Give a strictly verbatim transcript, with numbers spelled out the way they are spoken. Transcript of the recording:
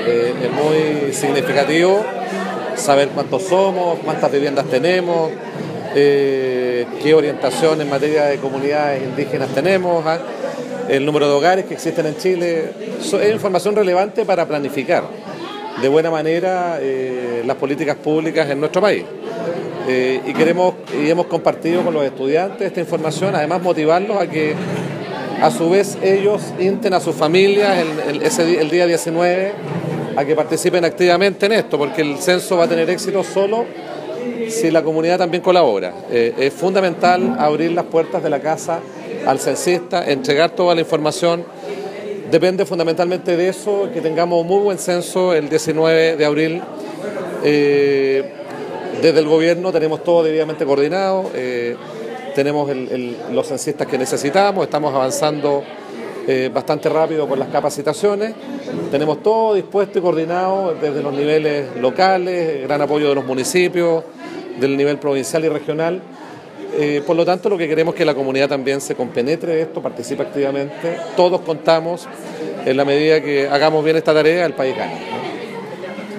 Eh, es muy significativo saber cuántos somos, cuántas viviendas tenemos, eh, qué orientación en materia de comunidades indígenas tenemos, ¿ah? El número de hogares que existen en Chile. Es información relevante para planificar de buena manera eh, las políticas públicas en nuestro país. Eh, y queremos y hemos compartido con los estudiantes esta información, además motivarlos a que a su vez ellos insten a sus familias el, el, ese, el día diecinueve a que participen activamente en esto, porque el censo va a tener éxito solo si la comunidad también colabora. Eh, es fundamental abrir las puertas de la casa al censista, entregar toda la información. Depende fundamentalmente de eso, que tengamos un muy buen censo el diecinueve de abril. Eh, desde el gobierno tenemos todo debidamente coordinado, eh, tenemos el, el, los censistas que necesitamos, estamos avanzando eh, bastante rápido con las capacitaciones, tenemos todo dispuesto y coordinado desde los niveles locales, gran apoyo de los municipios, del nivel provincial y regional. Eh, por lo tanto, lo que queremos es que la comunidad también se compenetre de esto, participe activamente. Todos contamos, en la medida que hagamos bien esta tarea, el país gana, ¿no?